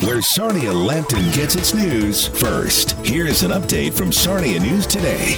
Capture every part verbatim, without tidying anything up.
where Sarnia Lambton gets its news first. Here's an update from Sarnia News Today.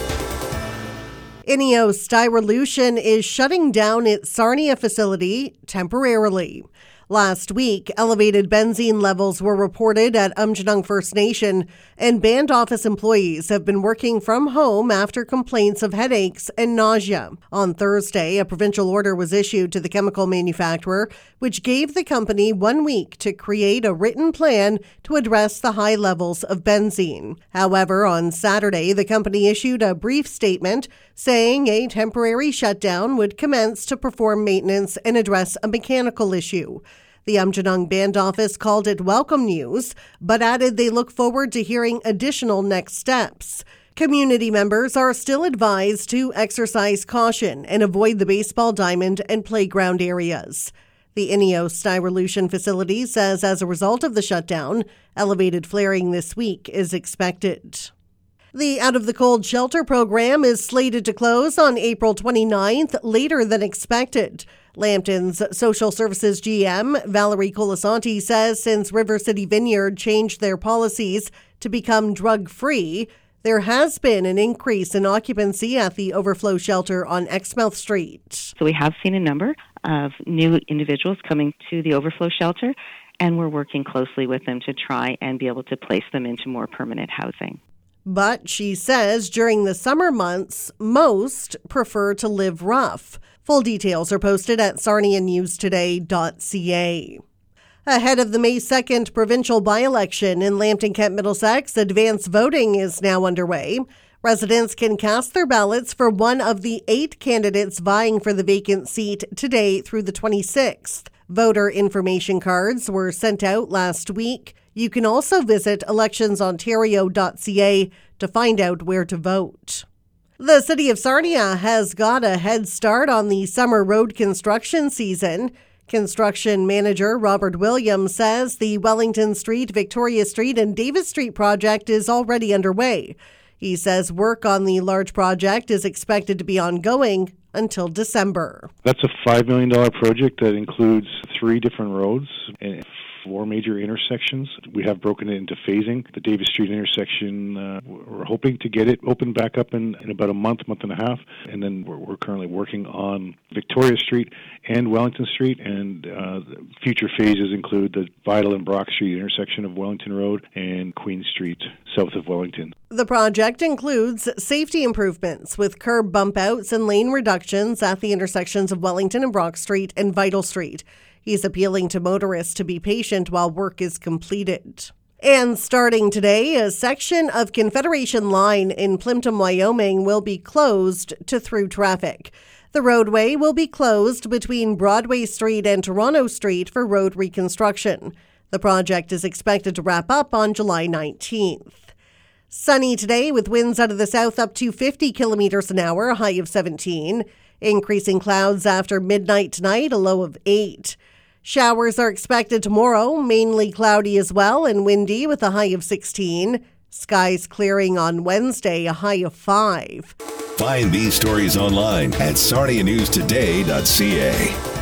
INEOS Styrolution is shutting down its Sarnia facility temporarily. Last week, elevated benzene levels were reported at Aamjiwnaang First Nation, and band office employees have been working from home after complaints of headaches and nausea. On Thursday, a provincial order was issued to the chemical manufacturer, which gave the company one week to create a written plan to address the high levels of benzene. However, on Saturday, the company issued a brief statement saying a temporary shutdown would commence to perform maintenance and address a mechanical issue. The Aamjiwnaang Band Office called it welcome news, but added they look forward to hearing additional next steps. Community members are still advised to exercise caution and avoid the baseball diamond and playground areas. The INEOS Styrolution facility says as a result of the shutdown, elevated flaring this week is expected. The Out of the Cold Shelter program is slated to close on April twenty-ninth, later than expected. Lambton's Social Services G M, Valerie Colasanti, says since River City Vineyard changed their policies to become drug-free, there has been an increase in occupancy at the overflow shelter on Exmouth Street. So we have seen a number of new individuals coming to the overflow shelter, and we're working closely with them to try and be able to place them into more permanent housing. But she says during the summer months, most prefer to live rough. Full details are posted at sarnia news today dot c a. Ahead of the May second provincial by-election in Lambton-Kent Middlesex, advance voting is now underway. Residents can cast their ballots for one of the eight candidates vying for the vacant seat today through the twenty-sixth. Voter information cards were sent out last week. You can also visit elections ontario dot c a to find out where to vote. The City of Sarnia has got a head start on the summer road construction season. Construction manager Robert Williams says the Wellington Street, Victoria Street, and Davis Street project is already underway. He says work on the large project is expected to be ongoing until December. That's a five million dollars project that includes three different roads and four major intersections. We have broken it into phasing. The Davis Street intersection, uh, we're hoping to get it opened back up in, in about a month, month and a half. And then we're, we're currently working on Victoria Street and Wellington Street. And uh, future phases include the Vital and Brock Street intersection of Wellington Road and Queen Street south of Wellington. The project includes safety improvements with curb bump outs and lane reductions at the intersections of Wellington and Brock Street and Vital Street. He's appealing to motorists to be patient while work is completed. And starting today, a section of Confederation Line in Plympton, Wyoming will be closed to through traffic. The roadway will be closed between Broadway Street and Toronto Street for road reconstruction. The project is expected to wrap up on July nineteenth. Sunny today with winds out of the south up to fifty kilometers an hour, a high of seventeen. Increasing clouds after midnight tonight, a low of eight. Showers are expected tomorrow, mainly cloudy as well and windy with a high of sixteen. Skies clearing on Wednesday, a high of five. Find these stories online at sarnia news today dot c a.